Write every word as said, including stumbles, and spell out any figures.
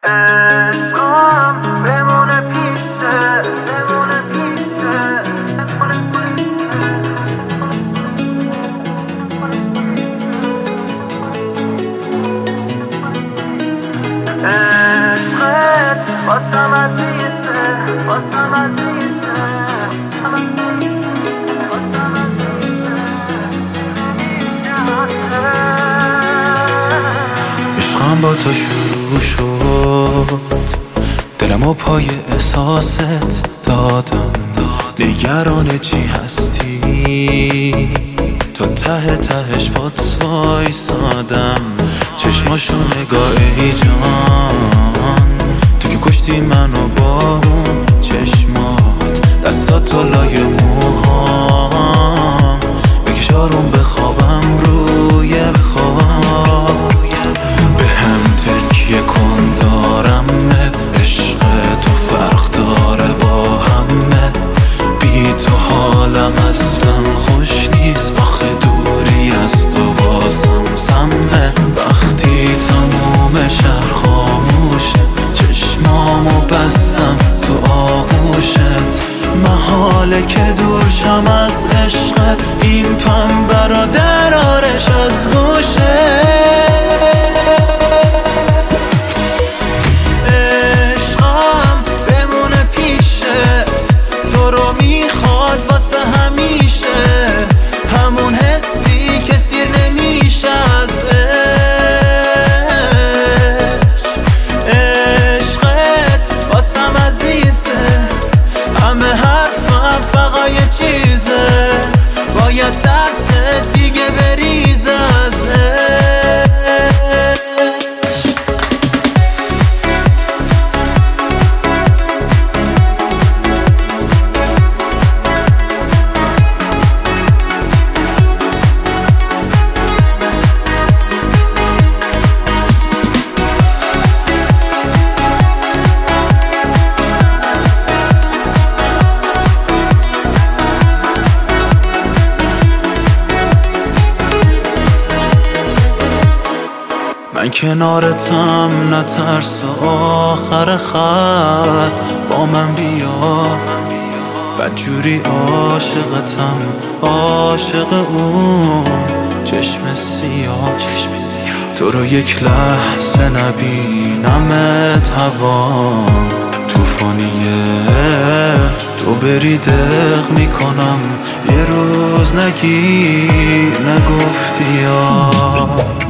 عشقم بمونه پیشه بمونه پیشه عشقت واسم عزیزه واسم عزیزه عشقم با تو شروع شد، دلمو پای احساست دادم، نگران چی هستی تا ته تهش با تو ایسادم. چشماشو نگاه ای جان، تو که کشتی منو با اون چشمات، دستاتو لای موهام بکش آروم بخوابم روی بخواب. به هم تکیه کن دارم، عشق تو فرق داره با همه، بی تو حالم اصلا خوش نیست، آخه دوری از تو واسم سمه. وقتی تموم شهر خاموشه، چشمامو بستم تو آغوشت، محاله که دور شم از عشقت، این پنبه را در آرش از گوشه. عشقم بمونه پیشت، تو رو میخواد واسه همیشه، همون حسی که سیر نمیشه از عشقت واسم عزیزه، همه حرفم فقط یه چیزه، باید ترست دیگه بریزه از عشق. من کنارتم، نترس آخر خط با من بیا، بدجوری عاشقتم، عاشق اون چشم سیاه. تو رو یک لحظه نبینمت هوام توفانیه، تو بری دق میکنم، یه روز نگی نگفتی یا